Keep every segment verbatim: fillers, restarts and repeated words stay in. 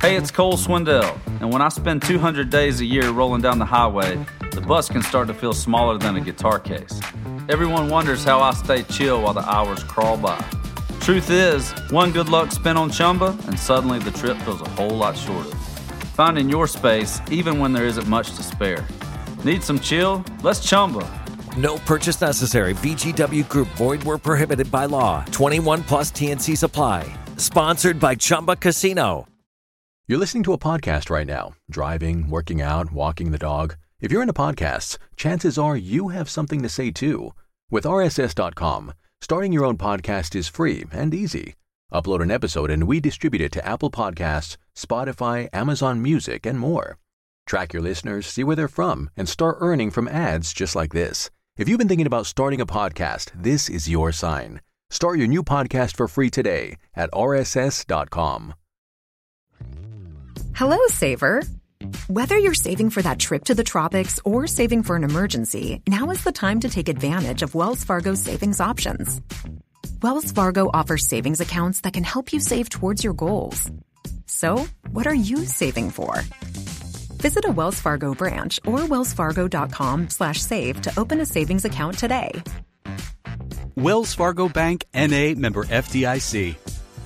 Hey, it's Cole Swindell, and when I spend two hundred days a year rolling down the highway, the bus can start to feel smaller than a guitar case. Everyone wonders how I stay chill while the hours crawl by. Truth is, one good luck spin on Chumba, and suddenly the trip feels a whole lot shorter. Finding your space, even when there isn't much to spare. Need some chill? Let's Chumba. No purchase necessary. V G W Group. Void where prohibited by law. twenty-one plus T N Cs apply. Sponsored by Chumba Casino. You're listening to a podcast right now. Driving, working out, walking the dog. If you're into podcasts, chances are you have something to say too. With R S S dot com, starting your own podcast is free and easy. Upload an episode and we distribute it to Apple Podcasts, Spotify, Amazon Music, and more. Track your listeners, see where they're from, and start earning from ads just like this. If you've been thinking about starting a podcast, this is your sign. Start your new podcast for free today at R S S dot com. Hello, Saver. Whether you're saving for that trip to the tropics or saving for an emergency, now is the time to take advantage of Wells Fargo's savings options. Wells Fargo offers savings accounts that can help you save towards your goals. So, what are you saving for? Visit a Wells Fargo branch or wellsfargo.com slash save to open a savings account today. Wells Fargo Bank, N A, member F D I C.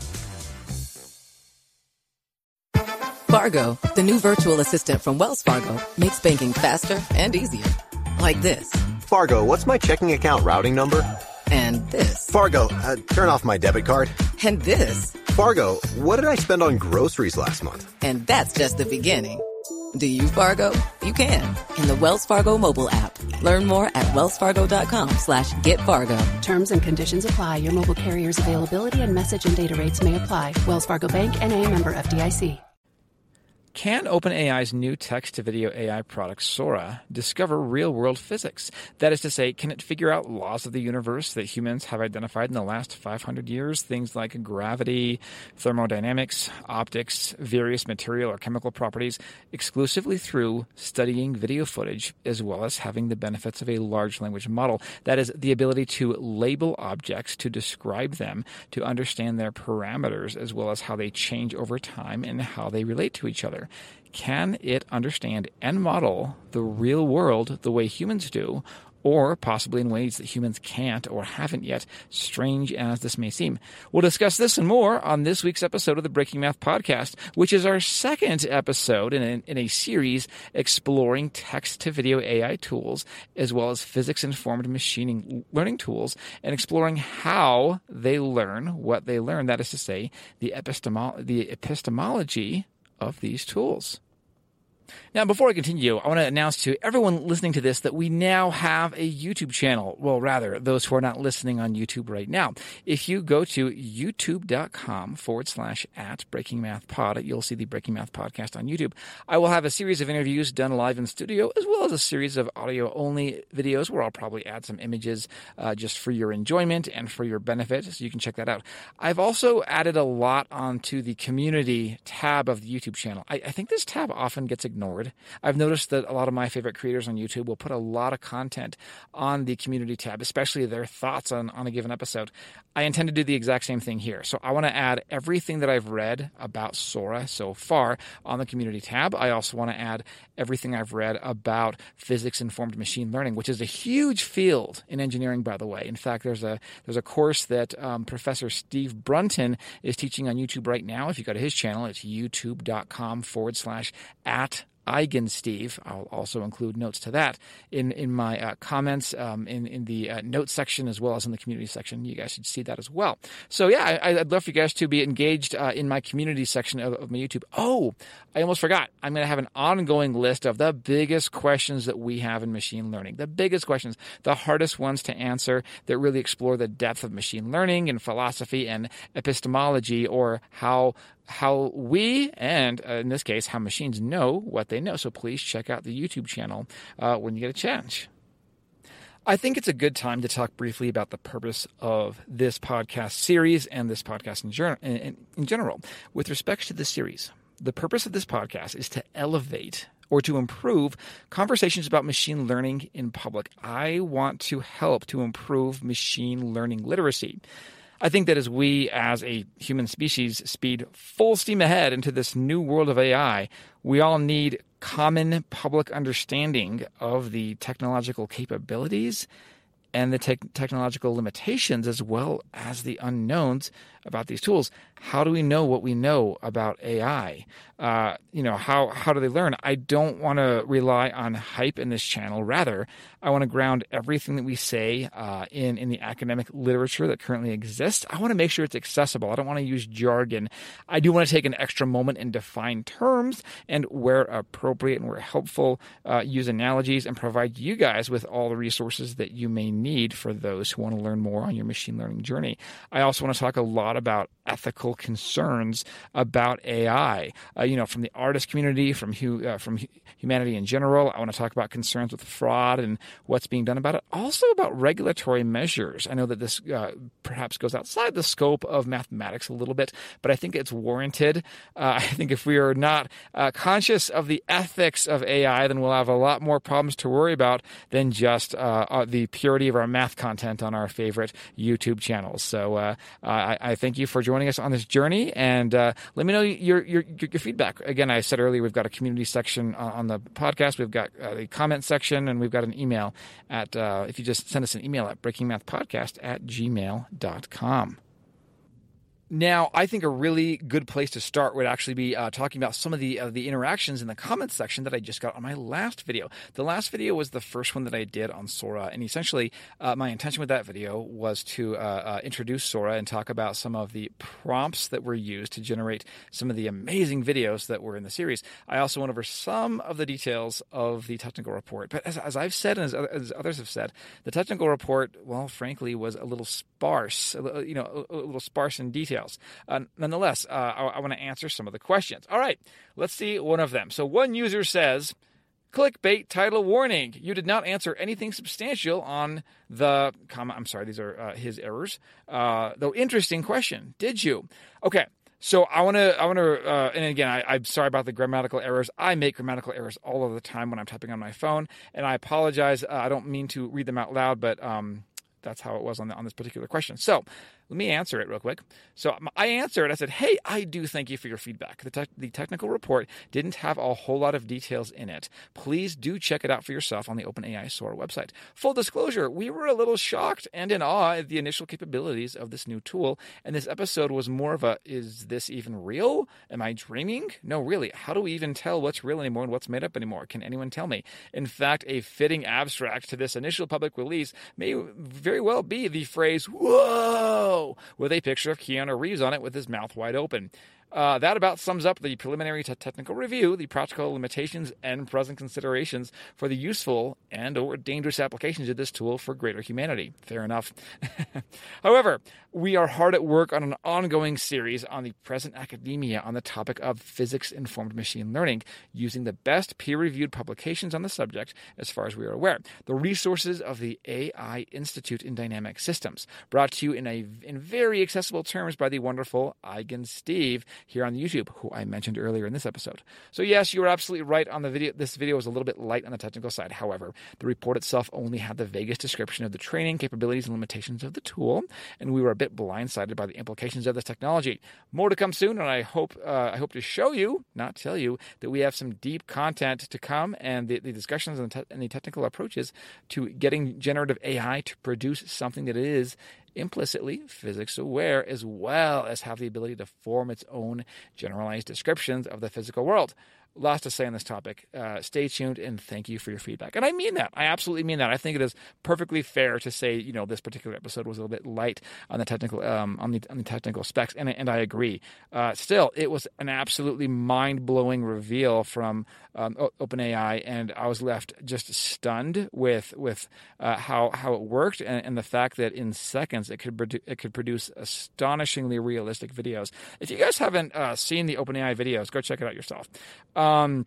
Fargo, the new virtual assistant from Wells Fargo, makes banking faster and easier. Like this. Fargo, what's my checking account routing number? And this. Fargo, uh, turn off my debit card. And this. Fargo, what did I spend on groceries last month? And that's just the beginning. Do you, Fargo? You can. In the Wells Fargo mobile app. Learn more at wellsfargo.com slash get Fargo. Terms and conditions apply. Your mobile carrier's availability and message and data rates may apply. Wells Fargo Bank, N A, member F D I C. Can OpenAI's new text-to-video A I product, Sora, discover real-world physics? That is to say, can it figure out laws of the universe that humans have identified in the last five hundred years? Things like gravity, thermodynamics, optics, various material or chemical properties, exclusively through studying video footage, as well as having the benefits of a large language model. That is, the ability to label objects, to describe them, to understand their parameters, as well as how they change over time and how they relate to each other. Can it understand and model the real world the way humans do, or possibly in ways that humans can't or haven't yet, strange as this may seem? We'll discuss this and more on this week's episode of the Breaking Math Podcast, which is our second episode in a, in a series exploring text-to-video A I tools, as well as physics-informed machine learning tools, and exploring how they learn what they learn. That is to say, the, epistemo- the epistemology of these tools. Now, before I continue, I want to announce to everyone listening to this that we now have a YouTube channel. Well, rather, those who are not listening on YouTube right now. If you go to youtube.com forward slash at Breaking Math Pod, you'll see the Breaking Math Podcast on YouTube. I will have a series of interviews done live in studio, as well as a series of audio-only videos where I'll probably add some images uh, just for your enjoyment and for your benefit, so you can check that out. I've also added a lot onto the community tab of the YouTube channel. I, I think this tab often gets ignored. Ignored. I've noticed that a lot of my favorite creators on YouTube will put a lot of content on the community tab, especially their thoughts on, on a given episode. I intend to do the exact same thing here. So I want to add everything that I've read about Sora so far on the community tab. I also want to add everything I've read about physics-informed machine learning, which is a huge field in engineering, by the way. In fact, there's a there's a course that um, Professor Steve Brunton is teaching on YouTube right now. If you go to his channel, it's youtube.com forward slash at eigensteve. I'll also include notes to that in, in my uh, comments um, in, in the uh, notes section, as well as in the community section. You guys should see that as well. So yeah, I, I'd love for you guys to be engaged uh, in my community section of, of my YouTube. Oh, I almost forgot. I'm going to have an ongoing list of the biggest questions that we have in machine learning. The biggest questions, the hardest ones to answer, that really explore the depth of machine learning and philosophy and epistemology, or how how we, and uh, in this case, how machines know what they know. So please check out the YouTube channel uh, when you get a chance. I think it's a good time to talk briefly about the purpose of this podcast series and this podcast in, ger- in, in general. With respect to this series, the purpose of this podcast is to elevate or to improve conversations about machine learning in public. I want to help to improve machine learning literacy. I think that as we, as a human species, speed full steam ahead into this new world of A I, we all need common public understanding of the technological capabilities and the te- technological limitations, as well as the unknowns about these tools. How do we know what we know about A I? Uh, you know, how how do they learn? I don't want to rely on hype in this channel. Rather, I want to ground everything that we say uh, in, in the academic literature that currently exists. I want to make sure it's accessible. I don't want to use jargon. I do want to take an extra moment and define terms and, where appropriate and where helpful, uh, use analogies and provide you guys with all the resources that you may need for those who want to learn more on your machine learning journey. I also want to talk a lot about ethical concerns about A I, uh, you know, from the artist community, from hu- uh, from hu- humanity in general. I want to talk about concerns with fraud and what's being done about it. Also about regulatory measures. I know that this uh, perhaps goes outside the scope of mathematics a little bit, but I think it's warranted. Uh, I think if we are not uh, conscious of the ethics of A I, then we'll have a lot more problems to worry about than just uh, uh, the purity of our math content on our favorite YouTube channels. So uh, I, I thank you for joining us on this journey, and uh, let me know your, your your feedback. Again, I said earlier, we've got a community section on the podcast, we've got uh, the comment section, and we've got an email at, uh, if you just send us an email at breakingmathpodcast at gmail dot com. Now, I think a really good place to start would actually be uh, talking about some of the uh, the interactions in the comments section that I just got on my last video. The last video was the first one that I did on Sora, and essentially uh, my intention with that video was to uh, uh, introduce Sora and talk about some of the prompts that were used to generate some of the amazing videos that were in the series. I also went over some of the details of the technical report, but as, as I've said and as, as others have said, the technical report, well, frankly, was a little sparse, you know, a, a little sparse in detail. Uh, nonetheless, uh, I, I want to answer some of the questions. All right, let's see one of them. So one user says, clickbait title warning. You did not answer anything substantial on the comment. I'm sorry, these are uh, his errors. Uh, though interesting question. Did you? Okay. So I want to, I want to, uh, and again, I, I'm sorry about the grammatical errors. I make grammatical errors all of the time when I'm typing on my phone, and I apologize. Uh, I don't mean to read them out loud, but um, that's how it was on the, on this particular question. So let me answer it real quick. So I answered. I said, hey, I do thank you for your feedback. The, te- the technical report didn't have a whole lot of details in it. Please do check it out for yourself on the OpenAI Sora website. Full disclosure, we were a little shocked and in awe at the initial capabilities of this new tool. And this episode was more of a, is this even real? Am I dreaming? No, really. How do we even tell what's real anymore and what's made up anymore? Can anyone tell me? In fact, a fitting abstract to this initial public release may very well be the phrase, whoa, with a picture of Keanu Reeves on it with his mouth wide open. Uh, that about sums up the preliminary t- technical review, the practical limitations and present considerations for the useful and or dangerous applications of this tool for greater humanity. Fair enough. However, we are hard at work on an ongoing series on the present academia on the topic of physics-informed machine learning, using the best peer-reviewed publications on the subject as far as we are aware. The resources of the A I Institute in Dynamic Systems, brought to you in a in very accessible terms by the wonderful Eigen Steve here on YouTube, who I mentioned earlier in this episode. So yes, you were absolutely right on the video. This video was a little bit light on the technical side. However, the report itself only had the vaguest description of the training, capabilities, and limitations of the tool, and we were a bit blindsided by the implications of this technology. More to come soon, and I hope uh, I hope to show you, not tell you, that we have some deep content to come, and the, the discussions and the, te- and the technical approaches to getting generative A I to produce something that is implicitly physics aware, as well as have the ability to form its own generalized descriptions of the physical world. Lots to say on this topic. Uh, stay tuned, and thank you for your feedback. And I mean that. I absolutely mean that. I think it is perfectly fair to say, you know, this particular episode was a little bit light on the technical, um, on the on the technical specs, and and I agree. Uh, still, it was an absolutely mind-blowing reveal from um, OpenAI, and I was left just stunned with with uh, how how it worked, and, and the fact that in seconds it could produ- it could produce astonishingly realistic videos. If you guys haven't uh, seen the OpenAI videos, go check it out yourself. Um,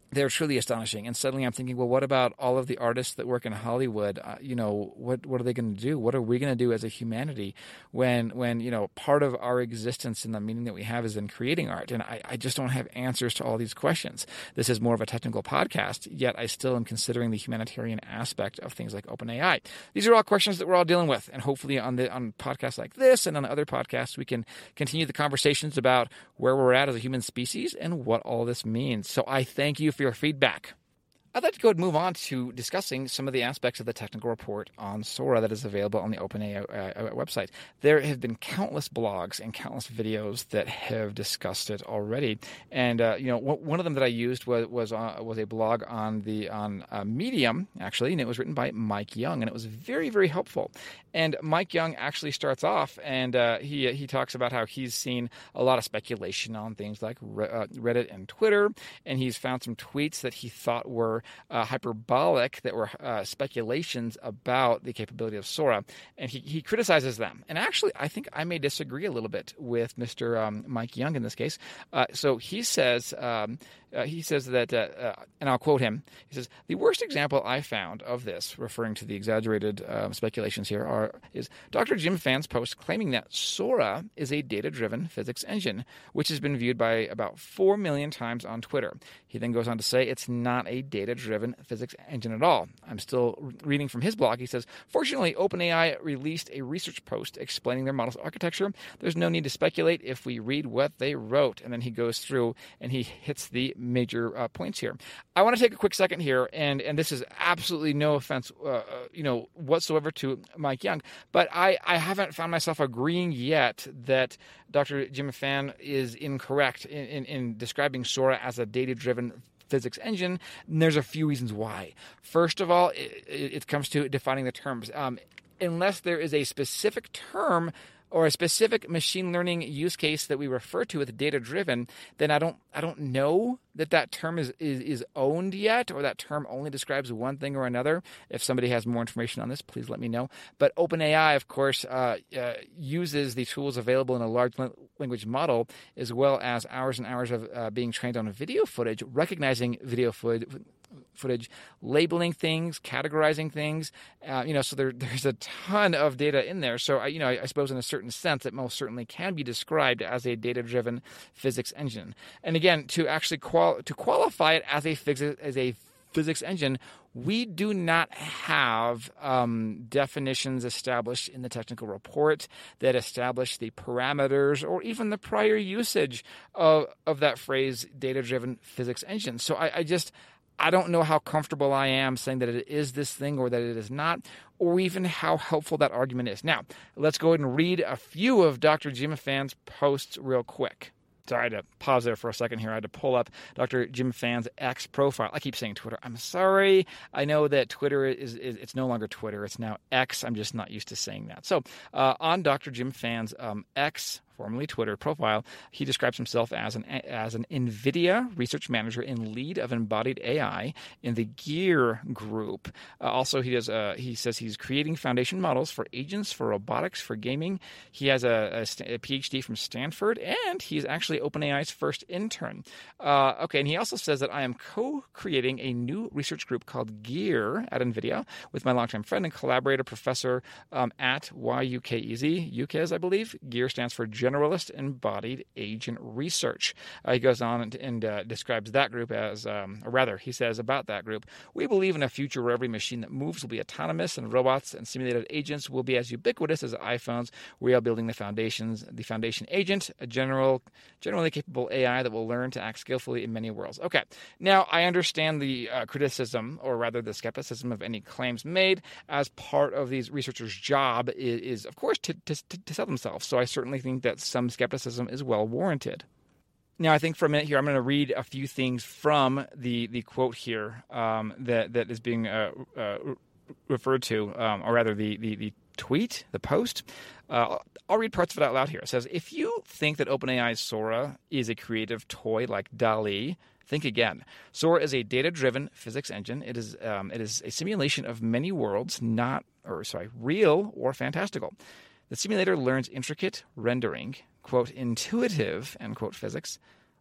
they're truly astonishing. And suddenly I'm thinking, well, what about all of the artists that work in Hollywood? Uh, you know, what what are they going to do? What are we going to do as a humanity when, when you know, part of our existence and the meaning that we have is in creating art? And I, I just don't have answers to all these questions. This is more of a technical podcast, yet I still am considering the humanitarian aspect of things like OpenAI. These are all questions that we're all dealing with. And hopefully on the on podcasts like this and on other podcasts, we can continue the conversations about where we're at as a human species and what all this means. So I thank you for your feedback. I'd like to go ahead and move on to discussing some of the aspects of the technical report on Sora that is available on the OpenAI uh, website. There have been countless blogs and countless videos that have discussed it already. And uh, you know, w- one of them that I used was was, uh, was a blog on the on uh, Medium, actually, and it was written by Mike Young, and it was very, very helpful. And Mike Young actually starts off, and uh, he he talks about how he's seen a lot of speculation on things like Re- uh, Reddit and Twitter, and he's found some tweets that he thought were Uh, hyperbolic, that were uh, speculations about the capability of Sora, and he, he criticizes them. And actually, I think I may disagree a little bit with Mister Um, Mike Young in this case. Uh, so he says, um, uh, he says that, uh, uh, and I'll quote him. He says, "The worst example I found of this," referring to the exaggerated um, speculations here, are is Doctor Jim Fan's post claiming that Sora is a data-driven physics engine, which has been viewed by about four million times on Twitter. He then goes on to say it's not a data-driven physics engine at all. I'm still reading from his blog. He says, "Fortunately, OpenAI released a research post explaining their model's architecture. There's no need to speculate if we read what they wrote." And then he goes through and he hits the major uh, points here. I want to take a quick second here, and, and this is absolutely no offense, uh, you know, whatsoever to Mike Young, but I, I haven't found myself agreeing yet that Doctor Jim Fan is incorrect in, in, in describing Sora as a data-driven physics engine. And there's a few reasons why. First of all, it, it comes to defining the terms. Um, unless there is a specific term or a specific machine learning use case that we refer to as data-driven, then I don't I don't know that that term is, is, is owned yet, or that term only describes one thing or another. If somebody has more information on this, please let me know. But OpenAI, of course, uh, uh, uses the tools available in a large language model, as well as hours and hours of uh, being trained on video footage, recognizing video footage, footage, labeling things, categorizing things. Uh, you know, so there, there's a ton of data in there. So, I, you know, I, I suppose in a certain sense, it most certainly can be described as a data-driven physics engine. And again, to actually qual- to qualify it as a phys- as a physics engine, we do not have um, definitions established in the technical report that establish the parameters or even the prior usage of, of that phrase, data-driven physics engine. So I, I just... I don't know how comfortable I am saying that it is this thing or that it is not, or even how helpful that argument is. Now, let's go ahead and read a few of Doctor Jim Fan's posts real quick. Sorry, I had to pause there for a second here. I had to pull up Doctor Jim Fan's X profile. I keep saying Twitter. I'm sorry. I know that Twitter is, is it's no longer Twitter. It's now X. I'm just not used to saying that. So uh, on Doctor Jim Fan's um, X, formerly Twitter profile, he describes himself as an as an NVIDIA research manager and lead of embodied A I in the Gear group. Uh, also, he does. Uh, he says he's creating foundation models for agents, for robotics, for gaming. He has a, a, a P H D from Stanford, and he's actually OpenAI's first intern. Uh, okay, and he also says that I am co-creating a new research group called Gear at NVIDIA with my longtime friend and collaborator, professor um, at Y U K E Z, U K E Z, I believe. Gear stands for Generalist Embodied Agent Research. Uh, he goes on and, and uh, describes that group as, um, or rather, he says about that group, we believe in a future where every machine that moves will be autonomous, and robots and simulated agents will be as ubiquitous as iPhones. We are building the foundations, the foundation agent, a general, generally capable A I that will learn to act skillfully in many worlds. Okay, now I understand the uh, criticism, or rather the skepticism of any claims made, as part of these researchers' job is, is of course, to, to, to sell themselves. So I certainly think that some skepticism is well warranted. Now, I think for a minute here, I'm going to read a few things from the, the quote here um, that, that is being uh, uh, referred to, um, or rather the, the, the tweet, the post. Uh, I'll read parts of it out loud here. It says, if you think that OpenAI's Sora is a creative toy like DALL-E, think again. Sora is a data-driven physics engine. It is um, it is a simulation of many worlds, not, or sorry, real or fantastical. The simulator learns intricate rendering, quote, intuitive, end quote, physics,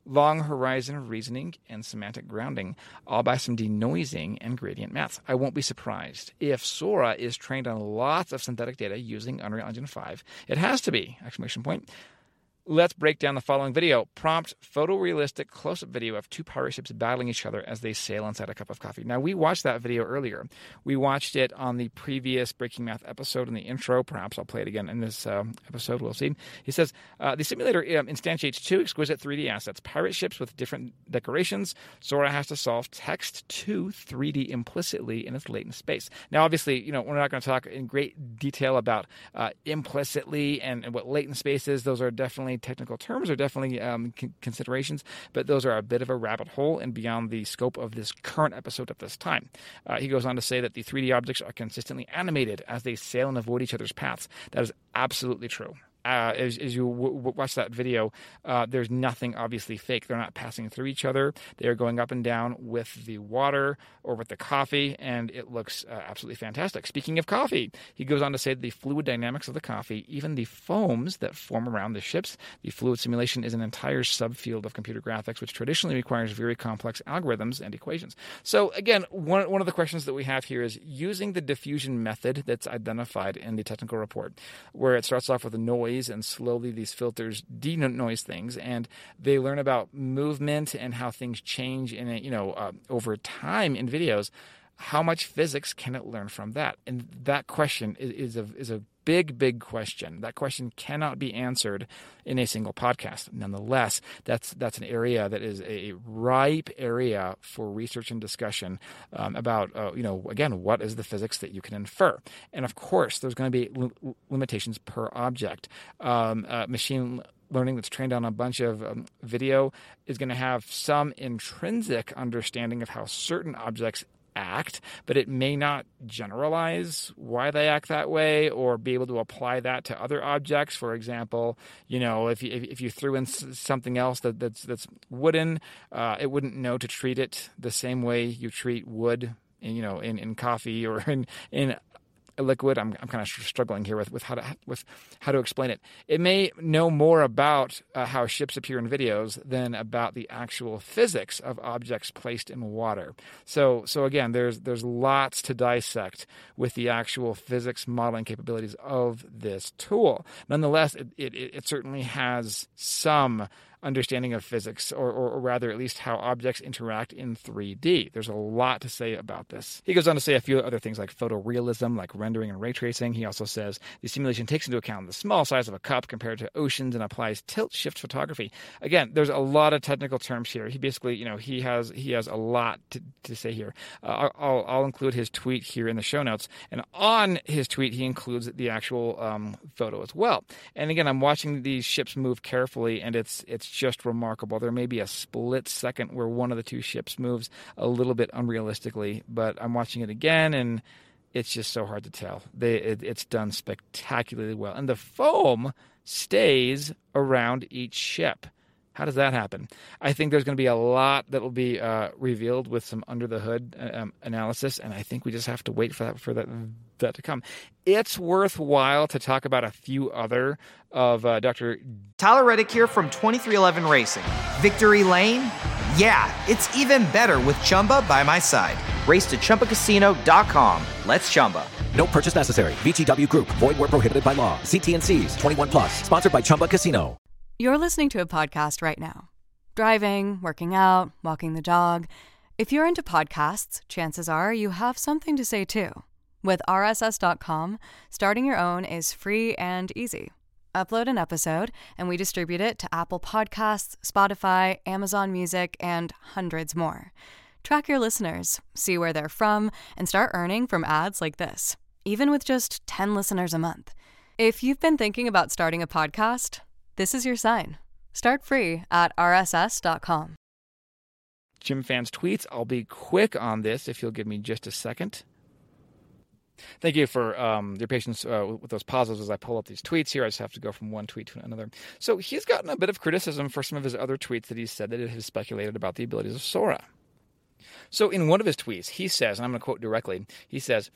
long horizon reasoning and semantic grounding, all by some denoising and gradient maths. I won't be surprised if Sora is trained on lots of synthetic data using Unreal Engine five. It has to be! Exclamation point. Let's break down the following video. Prompt photorealistic close-up video of two pirate ships battling each other as they sail inside a cup of coffee. Now, we watched that video earlier. We watched it on the previous Breaking Math episode in the intro. Perhaps I'll play it again in this um, episode. We'll see. He says, uh, the simulator um, instantiates two exquisite three D assets, pirate ships with different decorations. Sora has to solve text to three D implicitly in its latent space. Now, obviously, you know, we're not going to talk in great detail about uh, implicitly and, and what latent space is. Those are definitely technical terms, are definitely um, c- considerations, but those are a bit of a rabbit hole and beyond the scope of this current episode at this time. Uh, he goes on to say that the three D objects are consistently animated as they sail and avoid each other's paths. That is absolutely true. Uh, as, as you w- w- watch that video, uh, there's nothing obviously fake. They're not passing through each other. They are going up and down with the water or with the coffee, and it looks uh, absolutely fantastic. Speaking of coffee, he goes on to say that the fluid dynamics of the coffee, even the foams that form around the ships, the fluid simulation is an entire subfield of computer graphics, which traditionally requires very complex algorithms and equations. So again, one, one of the questions that we have here is using the diffusion method that's identified in the technical report, where it starts off with a noise and slowly these filters denoise things, and they learn about movement and how things change in a, you know uh, over time in videos. How much physics can it learn from that? And that question is, is a is a big, big question. That question cannot be answered in a single podcast. Nonetheless, that's that's an area that is a ripe area for research and discussion um, about, uh, you know, again, what is the physics that you can infer? And of course, there's going to be l- limitations per object. Um, uh, machine learning that's trained on a bunch of um, video is going to have some intrinsic understanding of how certain objects act, but it may not generalize why they act that way or be able to apply that to other objects. For example, you know, if you, if you threw in something else that, that's that's wooden, uh, it wouldn't know to treat it the same way you treat wood, in, you know, in, in coffee or in in a liquid. I'm I'm kind of struggling here with, with how to with how to explain it. It may know more about uh, how ships appear in videos than about the actual physics of objects placed in water. So so again, there's there's lots to dissect with the actual physics modeling capabilities of this tool. Nonetheless, it it, it certainly has some understanding of physics, or, or, or rather at least how objects interact in three D. There's a lot to say about this. He goes on to say a few other things like photorealism, like rendering and ray tracing. He also says the simulation takes into account the small size of a cup compared to oceans and applies tilt-shift photography. Again, there's a lot of technical terms here. He basically, you know, he has he has a lot to, to say here. Uh, I'll, I'll include his tweet here in the show notes, and on his tweet he includes the actual um, photo as well. And again, I'm watching these ships move carefully, and it's it's just remarkable. There may be a split second where one of the two ships moves a little bit unrealistically, but I'm watching it again, and it's just so hard to tell. They, it, it's done spectacularly well. And the foam stays around each ship. How does that happen? I think there's going to be a lot that will be uh, revealed with some under-the-hood um, analysis, and I think we just have to wait for that for that, that to come. It's worthwhile to talk about a few other of uh, Doctor Tyler Reddick here from twenty-three eleven Racing. Victory Lane? Yeah, it's even better with Chumba by my side. Race to Chumba Casino dot com. Let's Chumba. No purchase necessary. V G W Group. Void where prohibited by law. See T and C's. twenty-one plus. Sponsored by Chumba Casino. You're listening to a podcast right now. Driving, working out, walking the dog. If you're into podcasts, chances are you have something to say too. With R S S dot com, starting your own is free and easy. Upload an episode, and we distribute it to Apple Podcasts, Spotify, Amazon Music, and hundreds more. Track your listeners, see where they're from, and start earning from ads like this, even with just ten listeners a month. If you've been thinking about starting a podcast, this is your sign. Start free at R S S dot com. Jim Fan's tweets. I'll be quick on this if you'll give me just a second. Thank you for um, your patience uh, with those pauses as I pull up these tweets here. I just have to go from one tweet to another. So he's gotten a bit of criticism for some of his other tweets that he said that it has speculated about the abilities of Sora. So in one of his tweets, he says, and I'm going to quote directly, he says,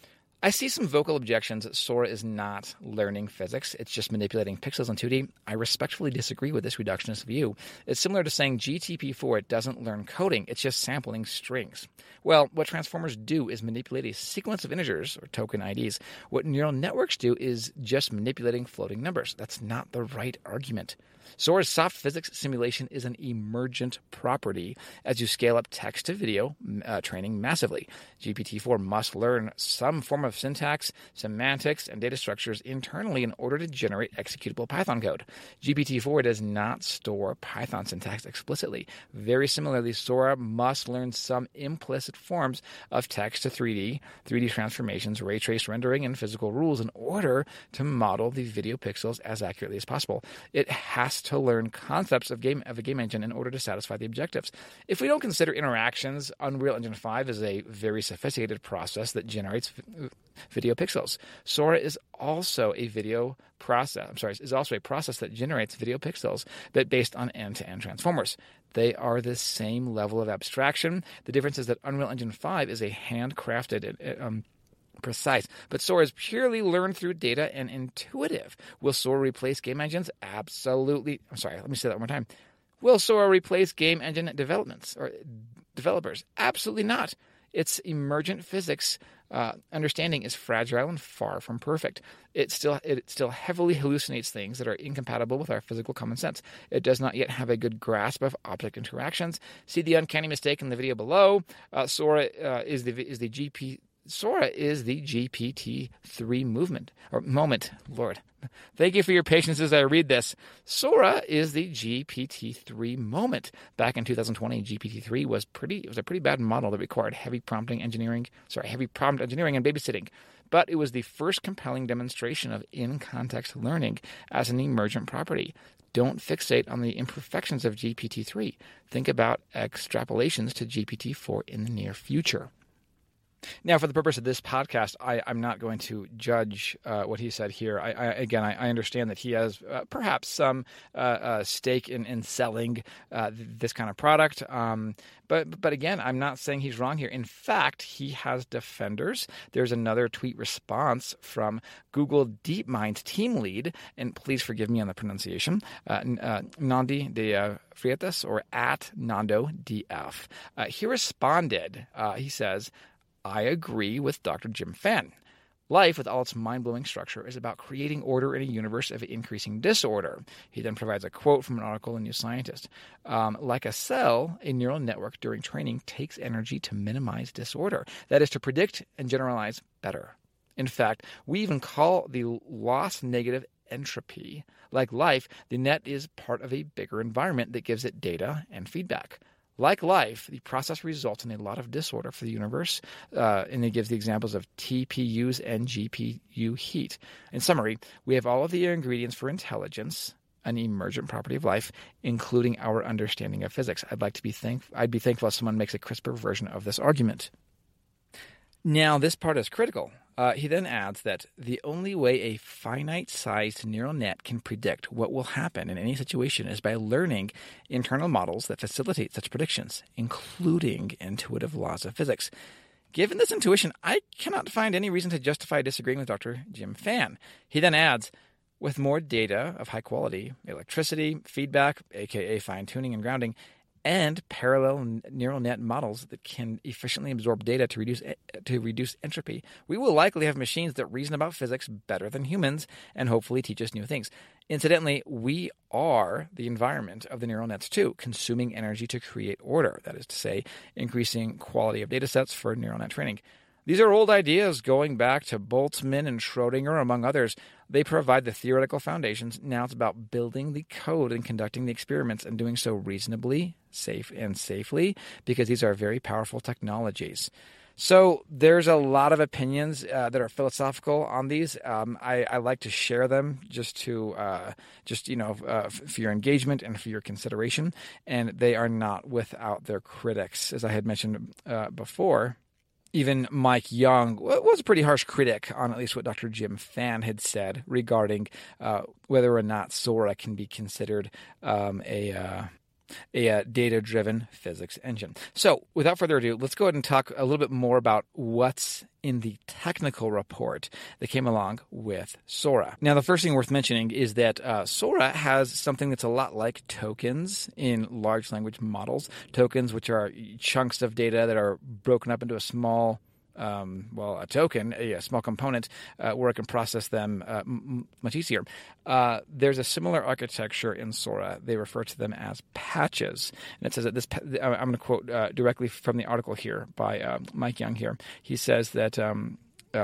I see some vocal objections that Sora is not learning physics. It's just manipulating pixels in two D. I respectfully disagree with this reductionist view. It's similar to saying G T P four doesn't learn coding. It's just sampling strings. Well, what transformers do is manipulate a sequence of integers, or token I Ds. What neural networks do is just manipulating floating numbers. That's not the right argument. Sora's soft physics simulation is an emergent property as you scale up text-to-video uh, training massively. G P T four must learn some form of syntax, semantics, and data structures internally in order to generate executable Python code. G P T four does not store Python syntax explicitly. Very similarly, Sora must learn some implicit forms of text to three D, three D transformations, ray trace rendering, and physical rules in order to model the video pixels as accurately as possible. It has to learn concepts of game of a game engine in order to satisfy the objectives. If we don't consider interactions, Unreal Engine five is a very sophisticated process that generates v- video pixels. Sora is also a video process. I'm sorry, is also a process that generates video pixels, but based on end-to-end transformers. They are the same level of abstraction. The difference is that Unreal Engine five is a handcrafted um, precise, but Sora is purely learned through data and intuitive. Will Sora replace game engines? Absolutely. I'm sorry, let me say that one more time. Will Sora replace game engine developments or developers? Absolutely not. Its emergent physics uh, understanding is fragile and far from perfect. It still it still heavily hallucinates things that are incompatible with our physical common sense. It does not yet have a good grasp of object interactions. See the uncanny mistake in the video below. Uh, Sora uh, is the is the G P. Sora is the G P T three movement or moment. Lord, thank you for your patience as I read this. Sora is the G P T three moment. Back in two thousand twenty, G P T three was pretty. It was a pretty bad model that required heavy prompting engineering. Sorry, heavy prompt engineering and babysitting. But it was the first compelling demonstration of in-context learning as an emergent property. Don't fixate on the imperfections of G P T three. Think about extrapolations to G P T four in the near future. Now, for the purpose of this podcast, I, I'm not going to judge uh, what he said here. I, I, again, I, I understand that he has uh, perhaps some uh, uh, stake in, in selling uh, this kind of product. Um, but, but again, I'm not saying he's wrong here. In fact, he has defenders. There's another tweet response from Google DeepMind's team lead, and please forgive me on the pronunciation, uh, uh, Nandi de uh, Freitas, or at Nando D F. Uh, he responded, uh, he says, I agree with Doctor Jim Fan. Life, with all its mind-blowing structure, is about creating order in a universe of increasing disorder. He then provides a quote from an article in New Scientist. Um, like a cell, a neural network during training takes energy to minimize disorder. That is, to predict and generalize better. In fact, we even call the loss negative entropy. Like life, the net is part of a bigger environment that gives it data and feedback. Like life, the process results in a lot of disorder for the universe, uh, and it gives the examples of T P Us and G P U heat. In summary, we have all of the ingredients for intelligence, an emergent property of life, including our understanding of physics. I'd like to be thank I'd be thankful if someone makes a crisper version of this argument. Now, this part is critical. Uh, he then adds that the only way a finite-sized neural net can predict what will happen in any situation is by learning internal models that facilitate such predictions, including intuitive laws of physics. Given this intuition, I cannot find any reason to justify disagreeing with Doctor Jim Fan. He then adds, with more data of high quality, electricity, feedback, aka fine-tuning and grounding, and parallel neural net models that can efficiently absorb data to reduce to reduce entropy, we will likely have machines that reason about physics better than humans and hopefully teach us new things. Incidentally, we are the environment of the neural nets too, consuming energy to create order, that is to say, increasing quality of data sets for neural net training. These are old ideas going back to Boltzmann and Schrodinger, among others. They provide the theoretical foundations. Now it's about building the code and conducting the experiments and doing so reasonably, safe and safely, because these are very powerful technologies. So there's a lot of opinions uh, that are philosophical on these. Um, I, I like to share them just to, uh, just you know, uh, for your engagement and for your consideration. And they are not without their critics, as I had mentioned uh, before. Even Mike Young was a pretty harsh critic on at least what Doctor Jim Fan had said regarding uh, whether or not Sora can be considered um, a uh, a uh, data-driven physics engine. So without further ado, let's go ahead and talk a little bit more about what's in the technical report that came along with Sora. Now, the first thing worth mentioning is that uh, Sora has something that's a lot like tokens in large language models. Tokens, which are chunks of data that are broken up into a small Um, well, a token, a, a small component, uh, where I can process them uh, m- much easier. Uh, there's a similar architecture in Sora. They refer to them as patches. And it says that this, I'm going to quote uh, directly from the article here by uh, Mike Young here. He says that um,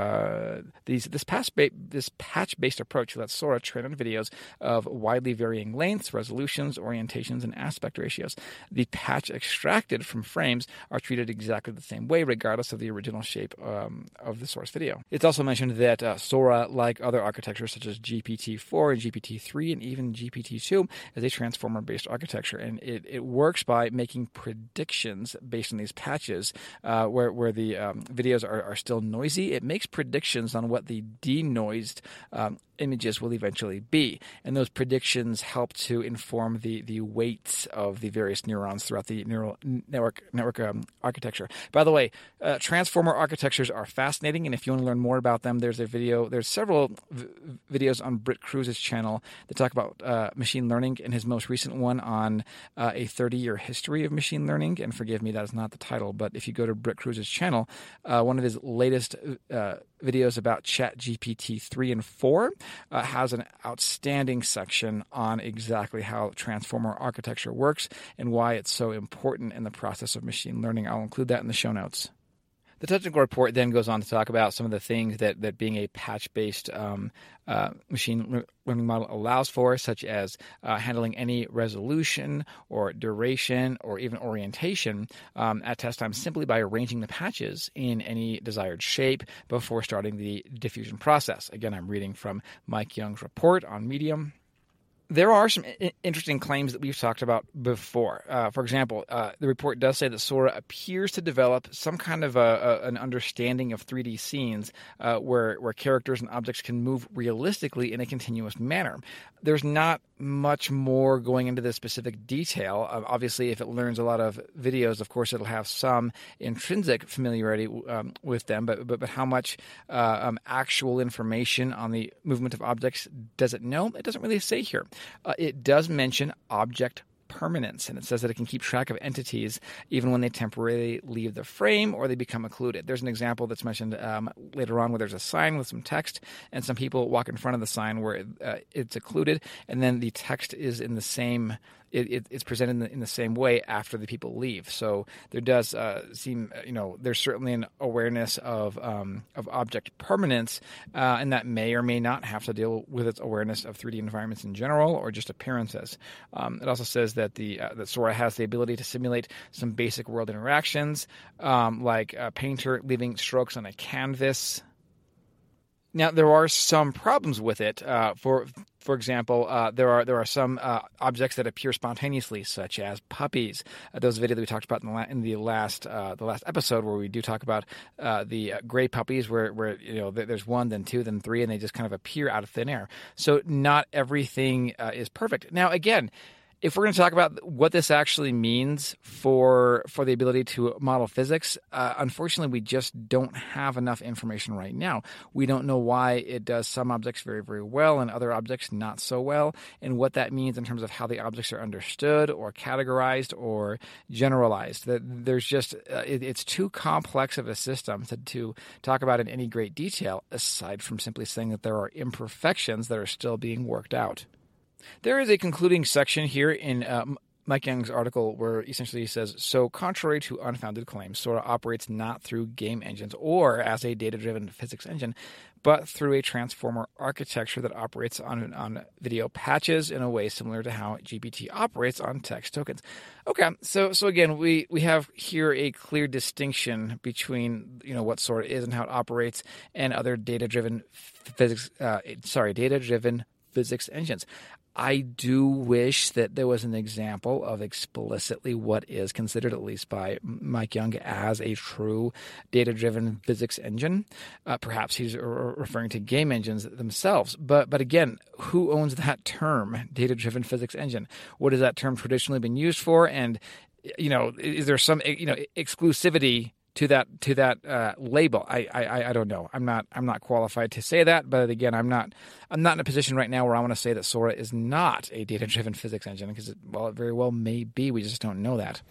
Uh, these, this, patch ba- this patch-based approach lets Sora train on videos of widely varying lengths, resolutions, orientations, and aspect ratios. The patch extracted from frames are treated exactly the same way, regardless of the original shape um, of the source video. It's also mentioned that uh, Sora, like other architectures such as G P T four and G P T three and even G P T two, is a transformer-based architecture, and it, it works by making predictions based on these patches, uh, where, where the um, videos are, are still noisy. It makes predictions on what the denoised um, images will eventually be. And those predictions help to inform the, the weights of the various neurons throughout the neural network network um, architecture. By the way, uh, transformer architectures are fascinating, and if you want to learn more about them, there's a video, there's several v- videos on Britt Cruz's channel that talk about uh, machine learning, and his most recent one on uh, a thirty-year history of machine learning. And forgive me, that is not the title, but if you go to Britt Cruz's channel, uh, one of his latest uh, videos about Chat G P T three and four uh, has an outstanding section on exactly how transformer architecture works and why it's so important in the process of machine learning. I'll include that in the show notes. The technical report then goes on to talk about some of the things that, that being a patch-based um, uh, machine learning model allows for, such as uh, handling any resolution or duration or even orientation um, at test time simply by arranging the patches in any desired shape before starting the diffusion process. Again, I'm reading from Mike Young's report on Medium. There are some I- interesting claims that we've talked about before. Uh, for example, uh, the report does say that Sora appears to develop some kind of a, a, an understanding of three D scenes uh, where, where characters and objects can move realistically in a continuous manner. There's not much more going into this specific detail. Uh, obviously, if it learns a lot of videos, of course, it'll have some intrinsic familiarity um, with them, but, but, but how much uh, um, actual information on the movement of objects does it know? It doesn't really say here. Uh, it does mention object permanence, and it says that it can keep track of entities even when they temporarily leave the frame or they become occluded. There's an example that's mentioned um, later on where there's a sign with some text, and some people walk in front of the sign where it, uh, it's occluded, and then the text is in the same It, it, it's presented in the, in the same way after the people leave. So there does uh, seem, you know, there's certainly an awareness of um, of object permanence, uh, and that may or may not have to deal with its awareness of three D environments in general or just appearances. Um, it also says that the uh, that Sora has the ability to simulate some basic world interactions, um, like a painter leaving strokes on a canvas. Now, there are some problems with it. Uh, for for example, uh, there are there are some uh, objects that appear spontaneously, such as puppies. Uh, those videos that we talked about in the, la- in the last uh, the last episode, where we do talk about uh, the uh, gray puppies, where where you know there's one, then two, then three, and they just kind of appear out of thin air. So not everything uh, is perfect. Now, again, if we're going to talk about what this actually means for for the ability to model physics, uh, unfortunately, we just don't have enough information right now. We don't know why it does some objects very, very well and other objects not so well, and what that means in terms of how the objects are understood or categorized or generalized. That there's just uh, it, it's too complex of a system to, to talk about in any great detail, aside from simply saying that there are imperfections that are still being worked out. There is a concluding section here in uh, Mike Young's article where essentially he says, so contrary to unfounded claims, Sora operates not through game engines or as a data-driven physics engine, but through a transformer architecture that operates on on video patches in a way similar to how G P T operates on text tokens. Okay, so so again, we, we have here a clear distinction between you know what Sora is and how it operates and other data-driven physics. Uh, sorry, data-driven physics engines. I do wish that there was an example of explicitly what is considered, at least by Mike Young, as a true data-driven physics engine. Uh, perhaps he's r- referring to game engines themselves. But but again, who owns that term, data-driven physics engine? What has that term traditionally been used for? And you know, is there some you know exclusivity to that to that uh, label? I, I I don't know. I'm not I'm not qualified to say that. But again, I'm not I'm not in a position right now where I want to say that Sora is not a data-driven physics engine, because it, well, it very well may be. We just don't know that.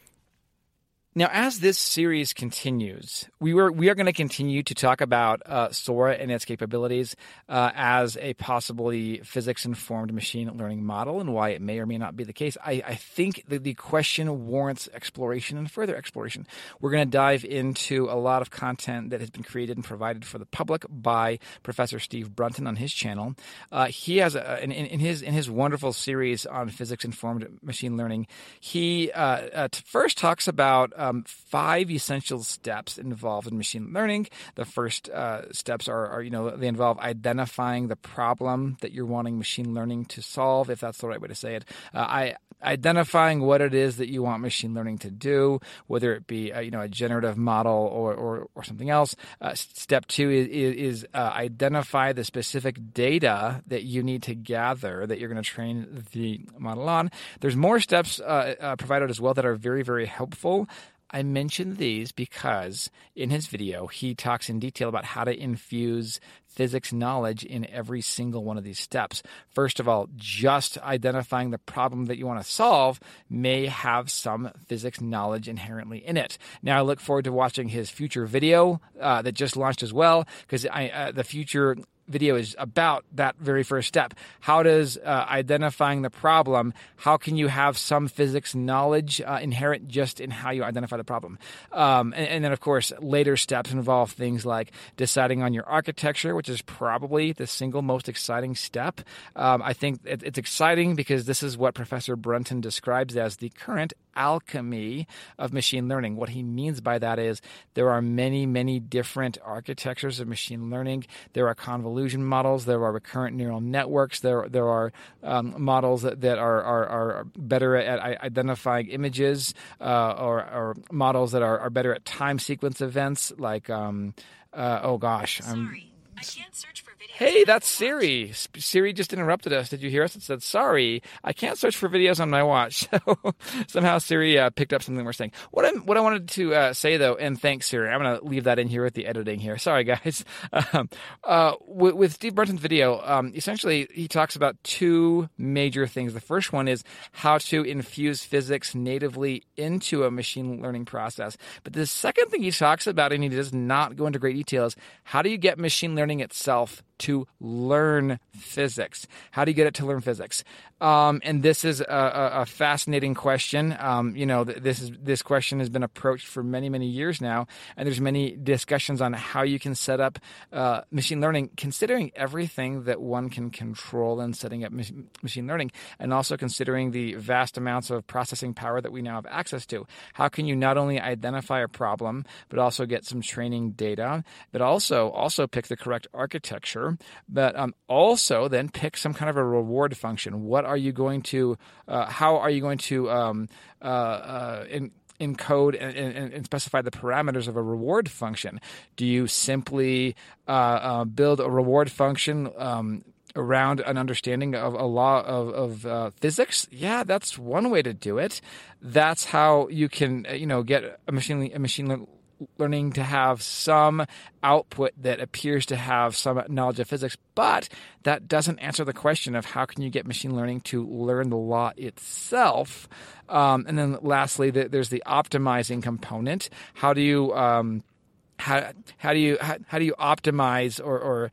Now, as this series continues, we were we are going to continue to talk about uh, Sora and its capabilities uh, as a possibly physics-informed machine learning model, and why it may or may not be the case. I, I think that the question warrants exploration and further exploration. We're going to dive into a lot of content that has been created and provided for the public by Professor Steve Brunton on his channel. Uh, he has a, in, in his in his wonderful series on physics-informed machine learning. He uh, uh, first talks about Um, five essential steps involved in machine learning. The first uh, steps are, are, you know, they involve identifying the problem that you're wanting machine learning to solve, if that's the right way to say it. Uh, I identifying what it is that you want machine learning to do, whether it be, uh, you know, a generative model or or, or something else. Uh, step two is, is uh, identify the specific data that you need to gather that you're going to train the model on. There's more steps uh, uh, provided as well that are very, very helpful. I mentioned these because in his video, he talks in detail about how to infuse physics knowledge in every single one of these steps. First of all, just identifying the problem that you want to solve may have some physics knowledge inherently in it. Now, I look forward to watching his future video uh, that just launched as well, because I uh, the future video is about that very first step. How does uh, identifying the problem, how can you have some physics knowledge uh, inherent just in how you identify the problem? Um, and, and then, of course, later steps involve things like deciding on your architecture, which is probably the single most exciting step. Um, I think it, it's exciting because this is what Professor Brunton describes as the current alchemy of machine learning. What he means by that is there are many, many different architectures of machine learning. There are convolution models. There are recurrent neural networks. There, there are um, models that, that are, are, are better at identifying images, uh, or, or models that are, are better at time sequence events, like, um, uh, oh gosh. I'm, Sorry, I can't search for videos. Hey, that's Siri. Siri just interrupted us. Did you hear us? It said, sorry, I can't search for videos on my watch. So somehow Siri uh, picked up something we're saying. What, I'm, what I wanted to uh, say, though, and thanks, Siri. I'm going to leave that in here with the editing here. Sorry, guys. Um, uh, with, with Steve Brunton's video, um, essentially, he talks about two major things. The first one is how to infuse physics natively into a machine learning process. But the second thing he talks about, and he does not go into great detail, is how do you get machine learning itself to learn physics? How do you get it to learn physics? Um, and this is a, a, a fascinating question. Um, you know, this is this question has been approached for many, many years now, and there's many discussions on how you can set up uh, machine learning, considering everything that one can control in setting up mach- machine learning, and also considering the vast amounts of processing power that we now have access to. How can you not only identify a problem, but also get some training data, but also also pick the correct architecture, but um, also then pick some kind of a reward function. What are you going to, uh, how are you going to um, uh, uh, in, encode and, and, and specify the parameters of a reward function? Do you simply uh, uh, build a reward function um, around an understanding of a law of, of uh, physics? Yeah, that's one way to do it. That's how you can, you know, get a machine a machine learning learning to have some output that appears to have some knowledge of physics, but that doesn't answer the question of how can you get machine learning to learn the law itself. Um, and then lastly, the, there's the optimizing component. How do you um, how how do you how, how do you optimize or, or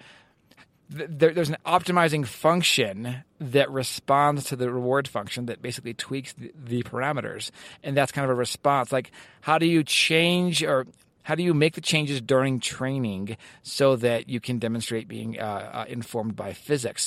There, there's an optimizing function that responds to the reward function that basically tweaks the, the parameters. And that's kind of a response. Like, how do you change or how do you make the changes during training so that you can demonstrate being uh, uh, informed by physics?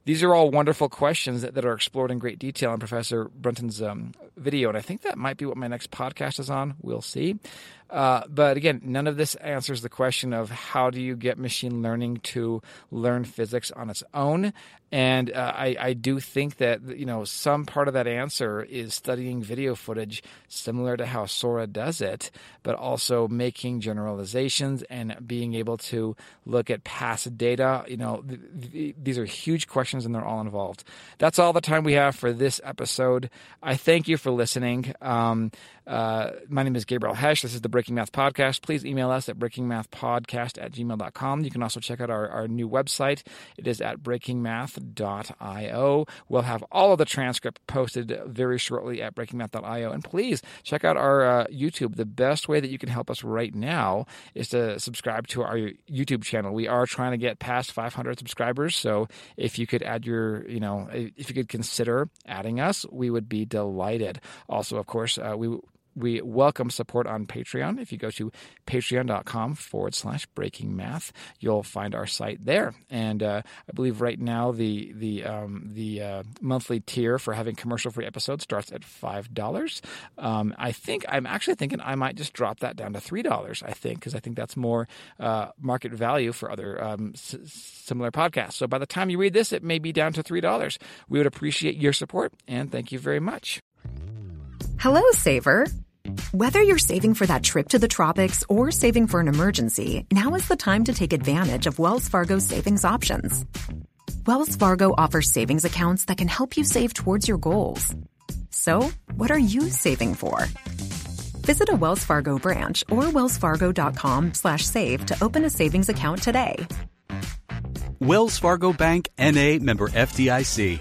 these are all wonderful questions that, that are explored in great detail in Professor Brunton's um, video, and I think that might be what my next podcast is on. We'll see. Uh, but again, none of this answers the question of how do you get machine learning to learn physics on its own. And uh, I, I do think that, you know, some part of that answer is studying video footage similar to how Sora does it, but also making generalizations and being able to look at past data. You know, th- th- these are huge questions and they're all involved. That's all the time we have for this episode. I thank you for listening. Um, uh, my name is Gabriel Hesch. This is the Breaking Math Podcast. Please email us at breaking math podcast at gmail dot com. You can also check out our, our new website. It is at breaking math dot io. We'll have all of the transcript posted very shortly at breaking math dot io. And please check out our uh, YouTube. The best way that you can help us right now is to subscribe to our YouTube channel. We are trying to get past five hundred subscribers. So if you could add your, you know, if you could consider adding us, we would be delighted. Also, of course, uh, we We welcome support on Patreon. If you go to patreon.com forward slash breaking math, you'll find our site there. And uh, I believe right now the the um, the uh, monthly tier for having commercial-free episodes starts at five dollars. Um, I think I'm actually thinking I might just drop that down to three dollars, I think, because I think that's more uh, market value for other um, s- similar podcasts. So by the time you read this, it may be down to three dollars. We would appreciate your support, and thank you very much. Hello, Saver. Whether you're saving for that trip to the tropics or saving for an emergency, now is the time to take advantage of Wells Fargo's savings options. Wells Fargo offers savings accounts that can help you save towards your goals. So, what are you saving for? Visit a Wells Fargo branch or wellsfargo.com slash save to open a savings account today. Wells Fargo Bank, N A, member F D I C.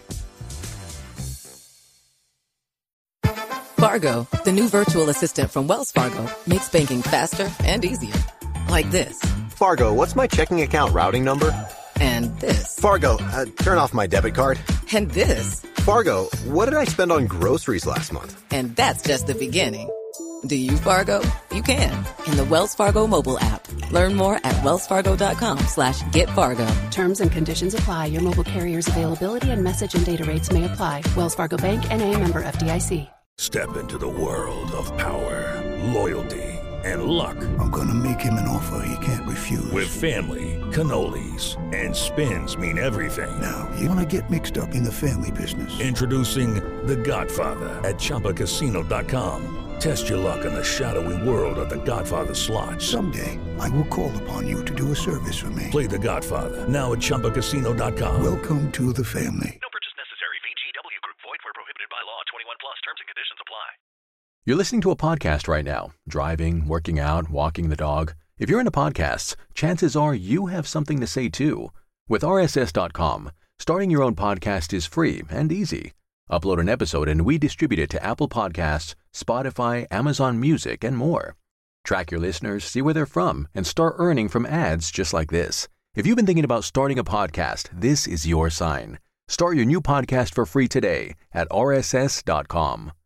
Fargo, the new virtual assistant from Wells Fargo, makes banking faster and easier. Like this. Fargo, what's my checking account routing number? And this. Fargo, uh, turn off my debit card. And this. Fargo, what did I spend on groceries last month? And that's just the beginning. Do you, Fargo? You can. In the Wells Fargo mobile app. Learn more at wellsfargo.com slash get Fargo. Terms and conditions apply. Your mobile carrier's availability and message and data rates may apply. Wells Fargo Bank, N A, member F D I C. Step into the world of power, loyalty, and luck. I'm gonna make him an offer he can't refuse. With family, cannolis, and spins mean everything. Now, you wanna get mixed up in the family business. Introducing The Godfather at Chumba Casino dot com. Test your luck in the shadowy world of The Godfather slot. Someday, I will call upon you to do a service for me. Play The Godfather, now at Chumba Casino dot com. Welcome to the family. No purchase necessary. V G W Group. Void where prohibited by law. twenty-one plus. Terms and conditions apply. You're listening to a podcast right now, driving, working out, walking the dog. If you're into podcasts, chances are you have something to say too. With R S S dot com, starting your own podcast is free and easy. Upload an episode and we distribute it to Apple Podcasts, Spotify, Amazon Music, and more. Track your listeners, see where they're from, and start earning from ads just like this. If you've been thinking about starting a podcast, this is your sign. Start your new podcast for free today at R S S dot com.